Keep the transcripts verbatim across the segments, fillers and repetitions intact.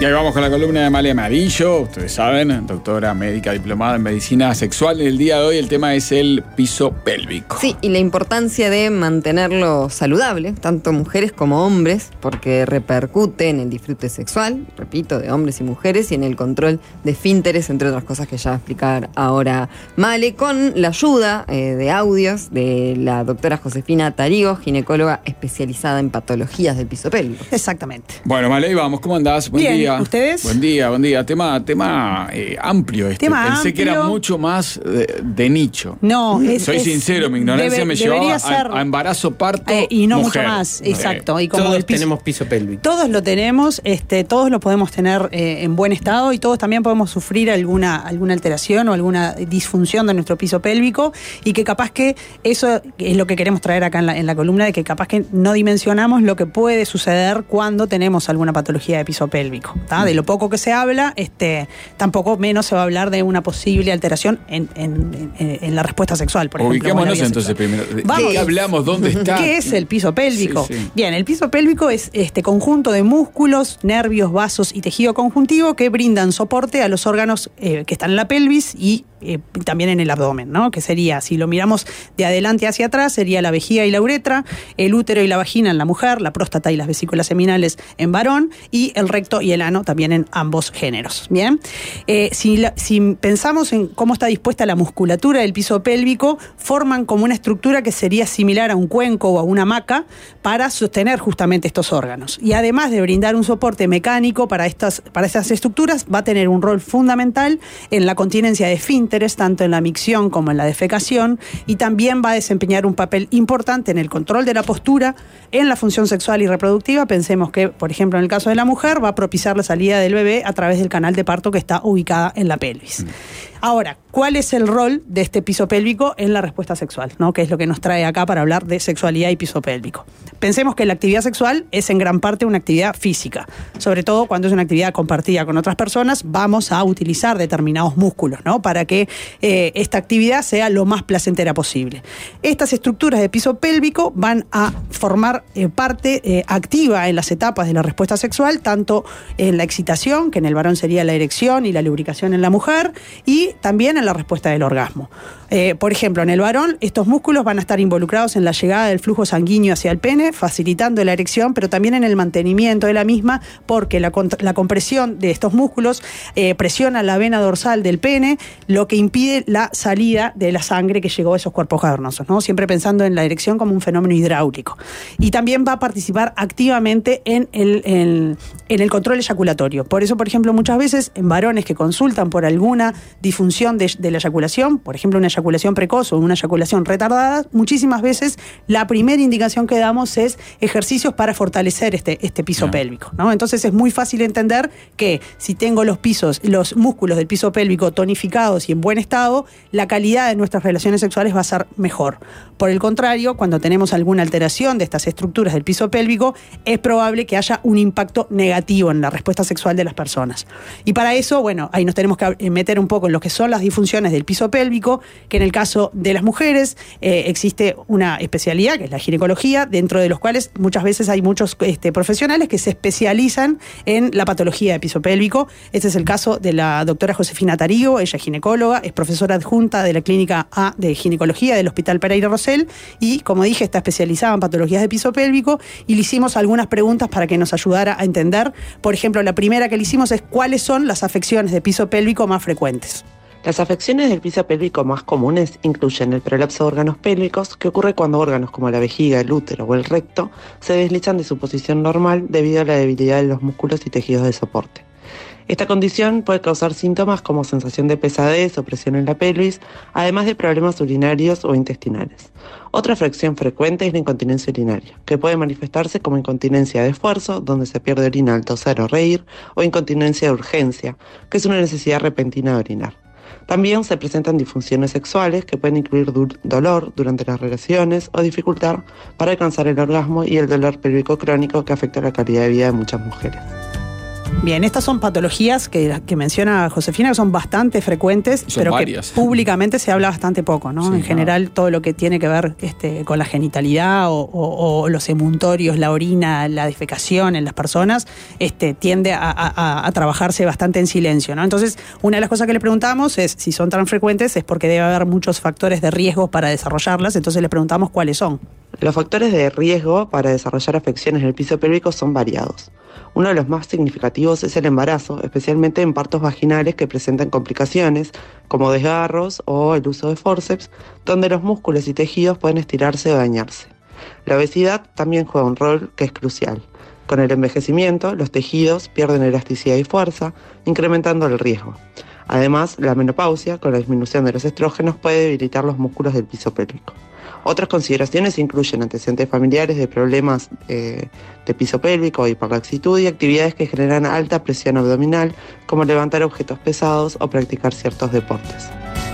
hoy vamos con la columna de Amalia Amarillo, ustedes saben, doctora médica diplomada en medicina sexual. El día de hoy el tema es el piso pélvico. Sí, y la importancia de mantenerlo saludable, tanto mujeres como hombres, porque repercute en el disfrute sexual, repito, de hombres y mujeres, y en el control de esfínteres, entre otras cosas que ya va a explicar ahora Male, con la ayuda eh, de audios de la doctora Josefina Tarigo, ginecóloga especializada en patologías del piso pélvico. Exactamente. Bueno, Male, vamos, ¿cómo andás? Buen Bien, día. ¿ustedes? Buen día, buen día. Tema, tema eh, amplio este. Tema Pensé amplio. que era mucho más de, de nicho. No, es, Soy es, sincero, mi ignorancia debe, me llevaba ser, a, a embarazo, parto, eh, y no mujer. mucho más, exacto. Y como todos el piso, tenemos piso pélvico. Todos lo tenemos, este, todos lo podemos tener eh, en buen estado y todos también podemos sufrir alguna, alguna alteración o alguna disfunción de nuestro piso pélvico, y que capaz que eso es lo que queremos traer acá en la, en la columna, de que capaz que no dimensionamos lo que puede suceder cuando tenemos alguna patología de piso pélvico. ¿tá? De lo poco que se habla, este, tampoco menos se va a hablar de una posible alteración en, en, en, en la respuesta sexual, por ejemplo. Ubiquémonos entonces primero. ¿De qué hablamos? ¿Dónde está? ¿Qué es el piso pélvico? Sí, sí. Bien, el piso pélvico es este conjunto de músculos, nervios, vasos y tejido conjuntivo que brindan soporte a los órganos eh, que están en la pelvis y eh, también en el abdomen, ¿no? Que sería, si lo miramos de adelante hacia atrás, sería la vejiga y la uretra, el útero y la vagina en la mujer, la próstata y las vesículas seminales en varón, y el recto y el ano también en ambos géneros. Bien, eh, si, la, si pensamos en cómo está dispuesta la musculatura del piso pélvico, forman como una estructura que sería similar a un cuenco o a una hamaca para sostener justamente estos órganos. Y además de brindar un soporte mecánico para estas, para estas estructuras, va a tener un rol fundamental en la continencia de esfínteres, tanto en la micción como en la defecación, y también va a desempeñar un papel importante en el control de la postura, en la función sexual y reproductiva. Pensemos que, por ejemplo, en el caso de la mujer, va a propiciar la salida del bebé a través del canal de parto que está ubicada en la pelvis. Mm. Ahora, ¿cuál es el rol de este piso pélvico en la respuesta sexual? ¿no? Que es lo que nos trae acá para hablar de sexualidad y piso pélvico. Pensemos que la actividad sexual es en gran parte una actividad física. Sobre todo cuando es una actividad compartida con otras personas, vamos a utilizar determinados músculos, ¿no? Para que eh, esta actividad sea lo más placentera posible. Estas estructuras de piso pélvico van a formar eh, parte eh, activa en las etapas de la respuesta sexual, tanto en la excitación, que en el varón sería la erección y la lubricación en la mujer, y también en la respuesta del orgasmo. Eh, por ejemplo, en el varón, estos músculos van a estar involucrados en la llegada del flujo sanguíneo hacia el pene, facilitando la erección, pero también en el mantenimiento de la misma, porque la, la compresión de estos músculos eh, presiona la vena dorsal del pene, lo que impide la salida de la sangre que llegó a esos cuerpos cavernosos, ¿no? Siempre pensando en la erección como un fenómeno hidráulico. Y también va a participar activamente en el, en, en el control eyaculatorio. Por eso, por ejemplo, muchas veces en varones que consultan por alguna disfunción de, de la eyaculación, por ejemplo, una eyaculación precoz o una eyaculación retardada, muchísimas veces la primera indicación que damos es ejercicios para fortalecer este, este piso no. pélvico, ¿no? Entonces es muy fácil entender que si tengo los pisos, los músculos del piso pélvico tonificados y en buen estado, la calidad de nuestras relaciones sexuales va a ser mejor. Por el contrario, cuando tenemos alguna alteración de estas estructuras del piso pélvico, es probable que haya un impacto negativo en la respuesta sexual de las personas. Y para eso, bueno, ahí nos tenemos que meter un poco en lo que son las disfunciones del piso pélvico, que en el caso de las mujeres eh, existe una especialidad, que es la ginecología, dentro de los cuales muchas veces hay muchos este, profesionales que se especializan en la patología de piso pélvico. Este es el caso de la doctora Josefina Tarigo, ella es ginecóloga, es profesora adjunta de la Clínica A de Ginecología del Hospital Pereira Rosell y, como dije, está especializada en patologías de piso pélvico, y le hicimos algunas preguntas para que nos ayudara a entender. Por ejemplo, la primera que le hicimos es ¿cuáles son las afecciones de piso pélvico más frecuentes? Las afecciones del piso pélvico más comunes incluyen el prolapso de órganos pélvicos, que ocurre cuando órganos como la vejiga, el útero o el recto se deslizan de su posición normal debido a la debilidad de los músculos y tejidos de soporte. Esta condición puede causar síntomas como sensación de pesadez o presión en la pelvis, además de problemas urinarios o intestinales. Otra afección frecuente es la incontinencia urinaria, que puede manifestarse como incontinencia de esfuerzo, donde se pierde orina al toser o reír, o incontinencia de urgencia, que es una necesidad repentina de orinar. También se presentan disfunciones sexuales que pueden incluir du- dolor durante las relaciones o dificultad para alcanzar el orgasmo, y el dolor pélvico crónico, que afecta la calidad de vida de muchas mujeres. Bien, estas son patologías que, que menciona Josefina, que son bastante frecuentes, son pero varias. que públicamente se habla bastante poco, ¿no? Sí, en general, claro. todo lo que tiene que ver este, con la genitalidad o, o, o los emuntorios, la orina, la defecación en las personas, este, tiende a, a, a trabajarse bastante en silencio, ¿no? Entonces, una de las cosas que le preguntamos es, si son tan frecuentes, es porque debe haber muchos factores de riesgo para desarrollarlas, entonces le preguntamos cuáles son. Los factores de riesgo para desarrollar afecciones en el piso pélvico son variados. Uno de los más significativos es el embarazo, especialmente en partos vaginales que presentan complicaciones, como desgarros o el uso de forceps, donde los músculos y tejidos pueden estirarse o dañarse. La obesidad también juega un rol que es crucial. Con el envejecimiento, los tejidos pierden elasticidad y fuerza, incrementando el riesgo. Además, la menopausia, con la disminución de los estrógenos, puede debilitar los músculos del piso pélvico. Otras consideraciones incluyen antecedentes familiares de problemas eh, de piso pélvico, hiperlaxitud y actividades que generan alta presión abdominal, como levantar objetos pesados o practicar ciertos deportes.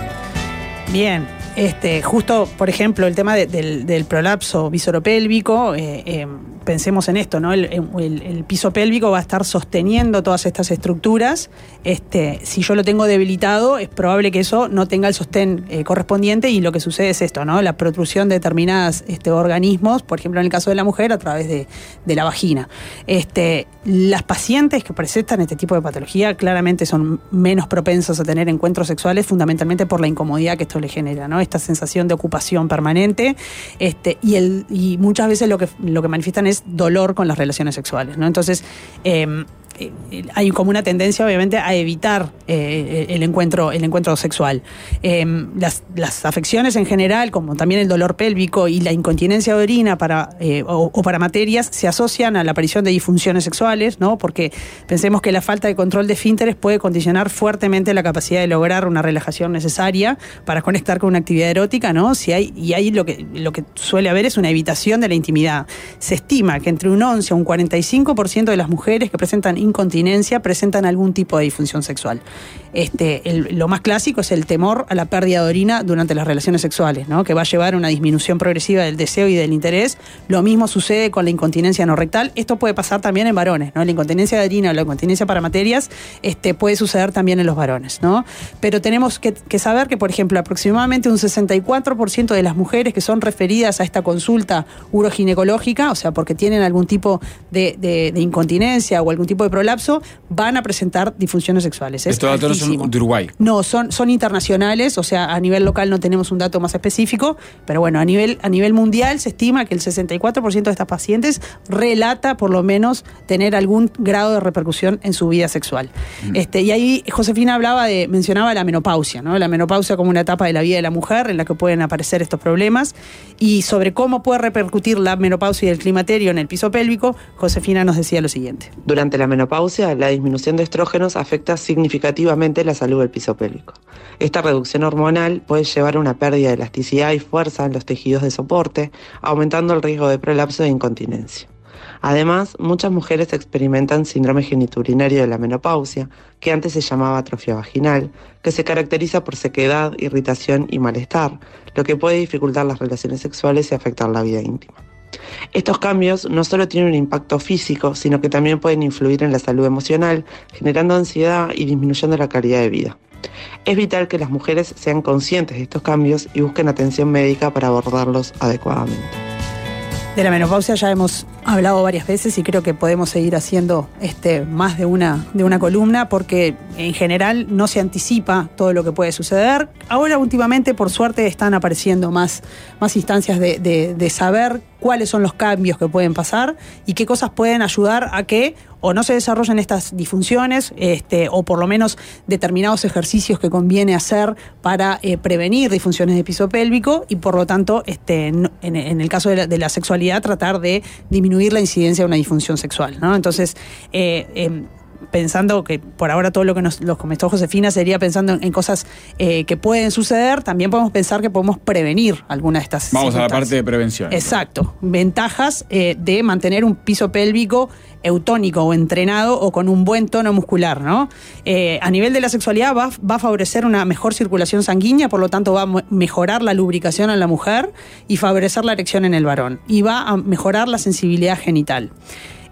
Bien, este, justo, por ejemplo, el tema de, del, del prolapso visoropélvico, eh, eh, pensemos en esto, ¿no? El, el, el piso pélvico va a estar sosteniendo todas estas estructuras. Este, si yo lo tengo debilitado, es probable que eso no tenga el sostén eh, correspondiente, y lo que sucede es esto, ¿no? La protrusión de determinados este, organismos, por ejemplo, en el caso de la mujer, a través de, de la vagina. Este, las pacientes que presentan este tipo de patología claramente son menos propensas a tener encuentros sexuales, fundamentalmente por la incomodidad que esto le genera, ¿no? Esta sensación de ocupación permanente, este, y, el, y muchas veces lo que, lo que manifiestan es dolor con las relaciones sexuales, ¿no? Entonces, eh, hay como una tendencia, obviamente, a evitar eh, el encuentro el encuentro sexual. Eh, las, las afecciones en general, como también el dolor pélvico y la incontinencia de orina para, eh, o, o para materias, se asocian a la aparición de disfunciones sexuales, ¿no? Porque pensemos que la falta de control de esfínteres puede condicionar fuertemente la capacidad de lograr una relajación necesaria para conectar con una actividad erótica, ¿no? Si hay, y ahí lo que, lo que suele haber es una evitación de la intimidad. Se estima que entre un once a un cuarenta y cinco por ciento de las mujeres que presentan incontinencia presentan algún tipo de disfunción sexual. Este, el, lo más clásico es el temor a la pérdida de orina durante las relaciones sexuales, ¿no? Que va a llevar a una disminución progresiva del deseo y del interés. Lo mismo sucede con la incontinencia no rectal. Esto puede pasar también en varones, ¿no? La incontinencia de orina o la incontinencia para materias este, puede suceder también en los varones, ¿no? Pero tenemos que, que saber que, por ejemplo, aproximadamente un sesenta y cuatro por ciento de las mujeres que son referidas a esta consulta uroginecológica, o sea, porque tienen algún tipo de, de, de incontinencia o algún tipo de prolapso, van a presentar disfunciones sexuales. Es Estos datos no son de Uruguay. No, son, son internacionales, o sea, a nivel local no tenemos un dato más específico, pero bueno, a nivel, a nivel mundial se estima que el sesenta y cuatro por ciento de estas pacientes relata por lo menos tener algún grado de repercusión en su vida sexual. Mm. Este, y ahí Josefina hablaba de, mencionaba la menopausia, ¿no? La menopausia como una etapa de la vida de la mujer en la que pueden aparecer estos problemas, y sobre cómo puede repercutir la menopausia y el climaterio en el piso pélvico, Josefina nos decía lo siguiente. Durante la menopausia, la disminución de estrógenos afecta significativamente la salud del piso pélvico. Esta reducción hormonal puede llevar a una pérdida de elasticidad y fuerza en los tejidos de soporte, aumentando el riesgo de prolapso e incontinencia. Además, muchas mujeres experimentan síndrome genitourinario de la menopausia, que antes se llamaba atrofia vaginal, que se caracteriza por sequedad, irritación y malestar, lo que puede dificultar las relaciones sexuales y afectar la vida íntima. Estos cambios no solo tienen un impacto físico, sino que también pueden influir en la salud emocional, generando ansiedad y disminuyendo la calidad de vida. Es vital que las mujeres sean conscientes de estos cambios y busquen atención médica para abordarlos adecuadamente. De la menopausia ya hemos hablado varias veces y creo que podemos seguir haciendo este, más de una, de una columna, porque en general no se anticipa todo lo que puede suceder. Ahora últimamente, por suerte, están apareciendo más, más instancias de, de, de saber cuáles son los cambios que pueden pasar y qué cosas pueden ayudar a que o no se desarrollen estas disfunciones, este, o por lo menos determinados ejercicios que conviene hacer para eh, prevenir disfunciones de piso pélvico, y por lo tanto, este, en, en el caso de la, de la sexualidad, tratar de disminuir la incidencia de una disfunción sexual, ¿no? Entonces, eh, eh, pensando que por ahora todo lo que nos los comentó Josefina sería pensando en, en cosas eh, que pueden suceder, también podemos pensar que podemos prevenir alguna de estas Vamos a la parte de prevención. Exacto. Ventajas eh, de mantener un piso pélvico eutónico o entrenado o con un buen tono muscular, ¿no? Eh, a nivel de la sexualidad va, va a favorecer una mejor circulación sanguínea, por lo tanto va a mejorar la lubricación en la mujer y favorecer la erección en el varón, y va a mejorar la sensibilidad genital.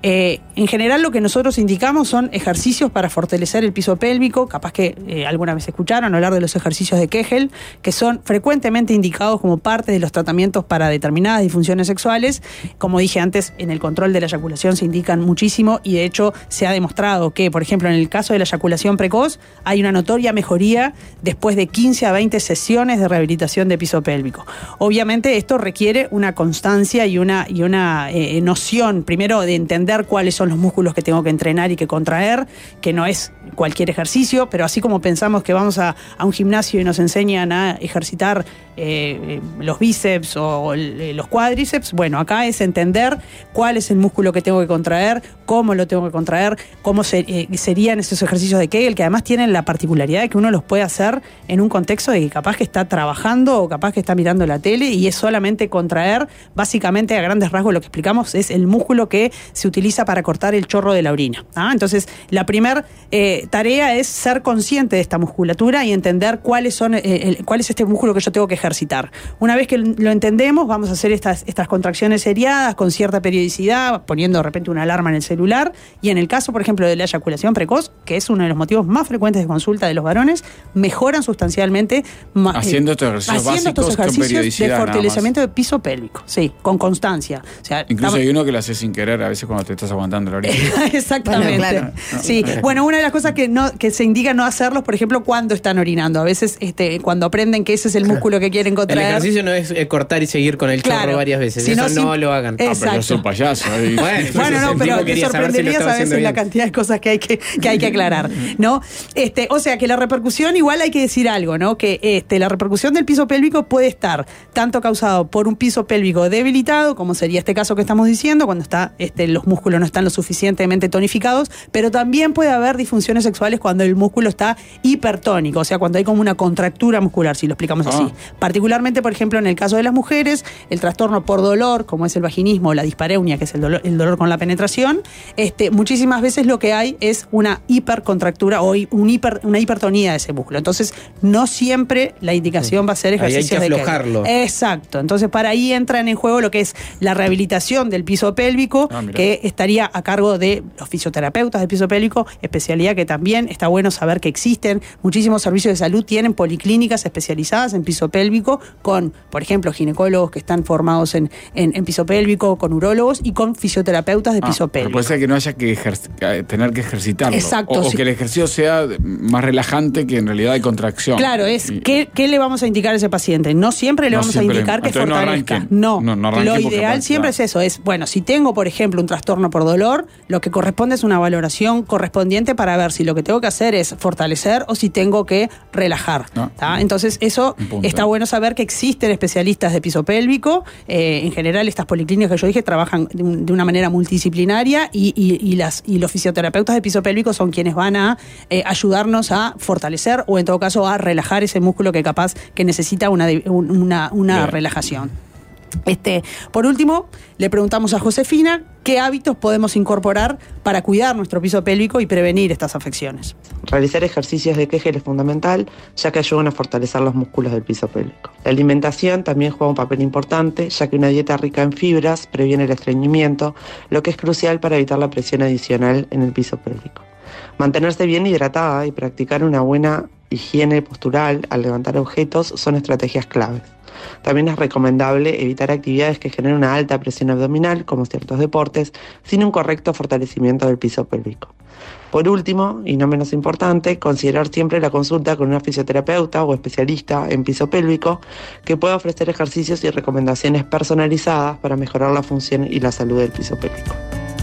Eh, en general lo que nosotros indicamos son ejercicios para fortalecer el piso pélvico. Capaz que eh, alguna vez escucharon hablar de los ejercicios de Kegel, que son frecuentemente indicados como parte de los tratamientos para determinadas disfunciones sexuales. Como dije antes, en el control de la eyaculación se indican muchísimo y de hecho se ha demostrado que, por ejemplo, en el caso de la eyaculación precoz hay una notoria mejoría después de quince a veinte sesiones de rehabilitación de piso pélvico. Obviamente esto requiere una constancia y una, y una eh, noción, primero de entender cuáles son los músculos que tengo que entrenar y que contraer, que no es cualquier ejercicio, pero así como pensamos que vamos a, a un gimnasio y nos enseñan a ejercitar eh, los bíceps o el, los cuádriceps, bueno, acá es entender cuál es el músculo que tengo que contraer, cómo lo tengo que contraer, cómo se, eh, serían esos ejercicios de Kegel, que además tienen la particularidad de que uno los puede hacer en un contexto de que capaz que está trabajando o capaz que está mirando la tele y es solamente contraer. Básicamente, a grandes rasgos, lo que explicamos es el músculo que se utiliza para cortar el chorro de la orina. ¿Ah? Entonces, la primera eh, tarea es ser consciente de esta musculatura y entender cuáles son, eh, el, cuál es este músculo que yo tengo que ejercitar. Una vez que lo entendemos, vamos a hacer estas, estas contracciones seriadas con cierta periodicidad, poniendo de repente una alarma en el celular. Y en el caso, por ejemplo, de la eyaculación precoz, que es uno de los motivos más frecuentes de consulta de los varones, mejoran sustancialmente haciendo estos ejercicios, haciendo estos ejercicios de fortalecimiento de piso pélvico, sí, con constancia. O sea, incluso estamos... hay uno que lo hace sin querer a veces cuando te estás aguantando la orina. Exactamente. Bueno, claro. Sí. Bueno, una de las cosas que no que se indica no hacerlos, por ejemplo, cuando están orinando. A veces este, cuando aprenden que ese es el músculo que quieren contraer. El ejercicio no es cortar y seguir con el claro. chorro varias veces. Si Eso no, no sin... lo hagan. Ah, pero yo soy un payaso. Y... Bueno, bueno no, pero te sorprenderías si a veces bien. La cantidad de cosas que hay que, que, hay que aclarar, ¿no? Este, o sea, que la repercusión, igual hay que decir algo, ¿no? Que este, la repercusión del piso pélvico puede estar tanto causado por un piso pélvico debilitado, como sería este caso que estamos diciendo, cuando está este, los músculos no están lo suficientemente tonificados, pero también puede haber disfunciones sexuales cuando el músculo está hipertónico, o sea, cuando hay como una contractura muscular, si lo explicamos así. Ah. Particularmente, por ejemplo, en el caso de las mujeres, el trastorno por dolor, como es el vaginismo, o la dispareunia, que es el dolor, el dolor con la penetración, este, muchísimas veces lo que hay es una hipercontractura o un hiper, una hipertonía de ese músculo. Entonces, no siempre la indicación va a ser ejercicio de aflojarlo. Exacto. Entonces, para ahí entran en juego lo que es la rehabilitación del piso pélvico, ah, que estaría a cargo de los fisioterapeutas del piso pélvico, especialidad que también está bueno saber que existen. Muchísimos servicios de salud tienen policlínicas especializadas en piso pélvico con, por ejemplo, ginecólogos que están formados en, en, en piso pélvico, con urólogos y con fisioterapeutas de ah, piso pélvico. Pero puede ser que no haya que ejer- tener que ejercitarlo. Exacto. O, sí. o que el ejercicio sea más relajante que en realidad hay contracción. Claro, es y, ¿qué, ¿qué le vamos a indicar a ese paciente? No siempre le no vamos siempre a indicar le, que fortalezca. No, no, no, no lo ideal siempre es eso. Es, bueno, si tengo, por ejemplo, un trastorno por dolor, lo que corresponde es una valoración correspondiente para ver si lo que tengo que hacer es fortalecer o si tengo que relajar. No, Entonces, eso está bueno saber que existen especialistas de piso pélvico. Eh, en general, estas policlínicas que yo dije trabajan de, un, de una manera multidisciplinaria y, y, y, las, y los fisioterapeutas de piso pélvico son quienes van a eh, ayudarnos a fortalecer o, en todo caso, a relajar ese músculo que capaz que necesita una, una, una relajación. Este, por último, le preguntamos a Josefina qué hábitos podemos incorporar para cuidar nuestro piso pélvico y prevenir estas afecciones. Realizar ejercicios de Kegel es fundamental, ya que ayudan a fortalecer los músculos del piso pélvico. La alimentación también juega un papel importante, ya que una dieta rica en fibras previene el estreñimiento, lo que es crucial para evitar la presión adicional en el piso pélvico. Mantenerse bien hidratada y practicar una buena higiene postural al levantar objetos son estrategias claves. También es recomendable evitar actividades que generen una alta presión abdominal, como ciertos deportes, sin un correcto fortalecimiento del piso pélvico. Por último, y no menos importante, considerar siempre la consulta con una fisioterapeuta o especialista en piso pélvico que pueda ofrecer ejercicios y recomendaciones personalizadas para mejorar la función y la salud del piso pélvico.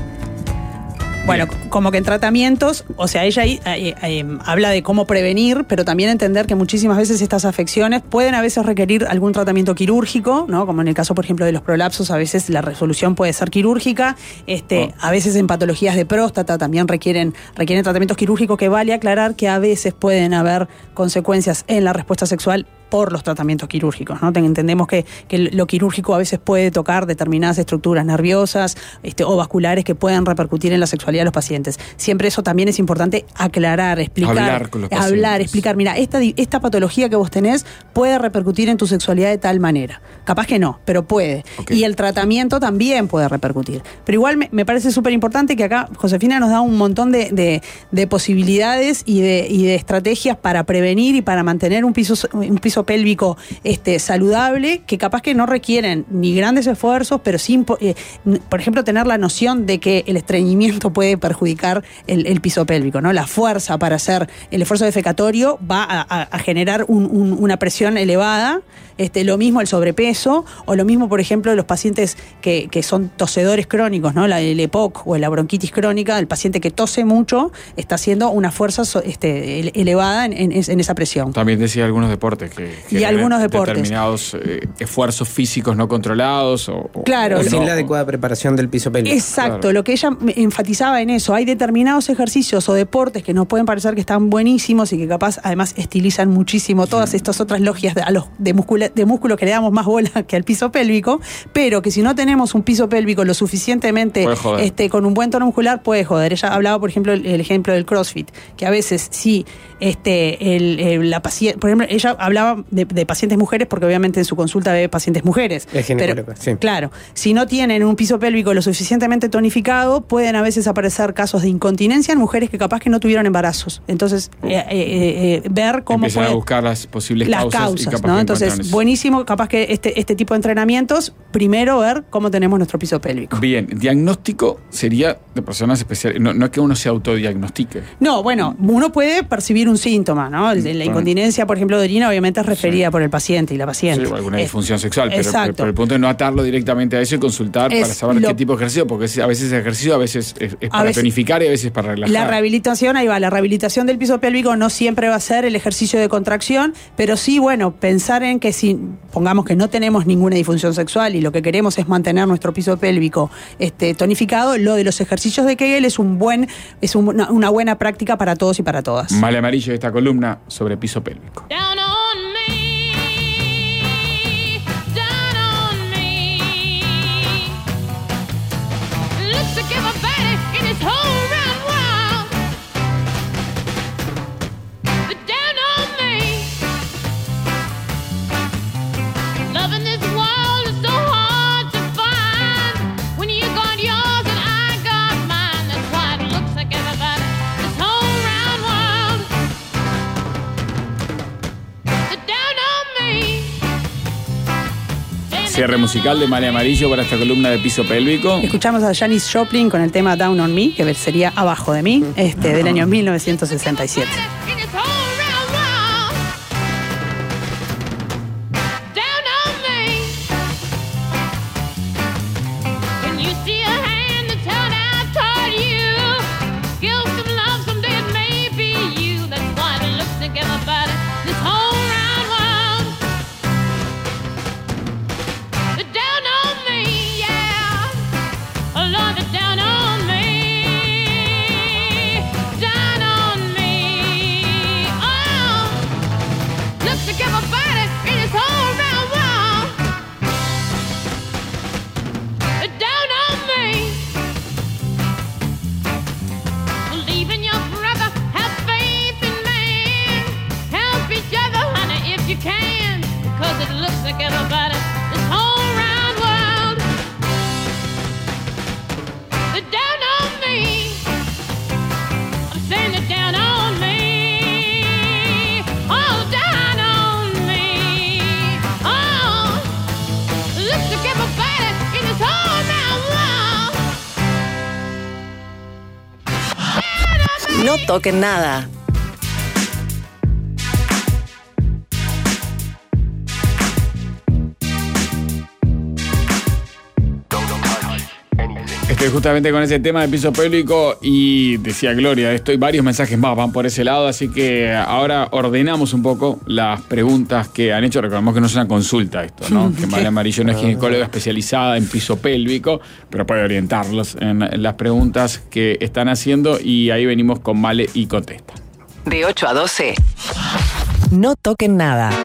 Bueno, como que en tratamientos, o sea, ella ahí, eh, eh, habla de cómo prevenir, pero también entender que muchísimas veces estas afecciones pueden a veces requerir algún tratamiento quirúrgico, ¿no? Como en el caso, por ejemplo, de los prolapsos, a veces la resolución puede ser quirúrgica, este, oh. a veces en patologías de próstata también requieren, requieren tratamientos quirúrgicos, que vale aclarar que a veces pueden haber consecuencias en la respuesta sexual por los tratamientos quirúrgicos, ¿no? Entendemos que, que lo quirúrgico a veces puede tocar determinadas estructuras nerviosas este, o vasculares que pueden repercutir en la sexualidad de los pacientes. Siempre eso también es importante aclarar, explicar, hablar con los pacientes. hablar, explicar, mira, esta, esta patología que vos tenés puede repercutir en tu sexualidad de tal manera. Capaz que no, pero puede. Okay. Y el tratamiento también puede repercutir. Pero igual me, me parece súper importante que acá Josefina nos da un montón de, de, de posibilidades y de, y de estrategias para prevenir y para mantener un piso, un piso pélvico este, saludable, que capaz que no requieren ni grandes esfuerzos, pero sí, eh, por ejemplo, tener la noción de que el estreñimiento puede perjudicar el, el piso pélvico, ¿no? La fuerza para hacer el esfuerzo defecatorio va a, a, a generar un, un, una presión elevada. Este, lo mismo el sobrepeso, o lo mismo, por ejemplo, los pacientes que, que son tosedores crónicos, ¿no? La, el E P O C o la bronquitis crónica, el paciente que tose mucho está haciendo una fuerza este, elevada en, en, en esa presión. También decía algunos deportes que, que y algunos deportes. determinados eh, esfuerzos físicos no controlados o, claro, o sin no, la adecuada preparación del piso pélvico. Exacto, claro. Lo que ella enfatizaba en eso, hay determinados ejercicios o deportes que nos pueden parecer que están buenísimos y que capaz además estilizan muchísimo todas sí. estas otras logias de, a los, de muscula de músculo que le damos más bola que al piso pélvico, pero que si no tenemos un piso pélvico lo suficientemente este, con un buen tono muscular, puede joder. Ella hablaba, por ejemplo, el, el ejemplo del CrossFit, que a veces sí, este, el, el, la paciente, por ejemplo, ella hablaba de, de pacientes mujeres porque obviamente en su consulta ve pacientes mujeres. Es ginecóloga, sí. Claro, si no tienen un piso pélvico lo suficientemente tonificado, pueden a veces aparecer casos de incontinencia en mujeres que capaz que no tuvieron embarazos. Entonces, eh, eh, eh, ver cómo empiezan puede, a buscar las posibles las causas, causas, y capaz ¿no? que Entonces, buenísimo, capaz que este, este tipo de entrenamientos, primero ver cómo tenemos nuestro piso pélvico. Bien, diagnóstico sería de personas especiales, no, no es que uno se autodiagnostique. No, bueno, uno puede percibir un síntoma, ¿no? La bueno. incontinencia, por ejemplo, de orina, obviamente es referida sí. por el paciente y la paciente. Sí, o alguna eh, disfunción sexual, pero, exacto. pero el punto es no atarlo directamente a eso y consultar es para saber lo, qué tipo de ejercicio, porque a veces es ejercicio, a veces es, es para veces, tonificar y a veces para relajar. La rehabilitación, ahí va, la rehabilitación del piso pélvico no siempre va a ser el ejercicio de contracción, pero sí, bueno, pensar en que si, pongamos que no tenemos ninguna disfunción sexual y lo que queremos es mantener nuestro piso pélvico este, tonificado, lo de los ejercicios de Kegel es un buen, es un, una, una buena práctica para todos y para todas. Male Amarillo, esta columna sobre piso pélvico. Down on me, down on me. Looks like everybody in this whole round world. But down on me, loving this world is so hard to find. When you got yours and I got mine, that's why it looks like everybody this whole round world. But down on me. Cierre musical de Male Amarillo para esta columna de piso pélvico. Escuchamos a Janis Joplin con el tema Down on Me, que sería Abajo de mí, este, del año mil novecientos sesenta y siete. No toquen nada. Estoy justamente con ese tema de piso pélvico y decía Gloria, estoy varios mensajes más van por ese lado, así que ahora ordenamos un poco las preguntas que han hecho. Recordemos que no es una consulta esto, ¿no? Que Male Amarillo no es ginecóloga especializada en piso pélvico, pero puede orientarlos en, en las preguntas que están haciendo y ahí venimos con Male y contesta. De ocho a doce. No toquen nada.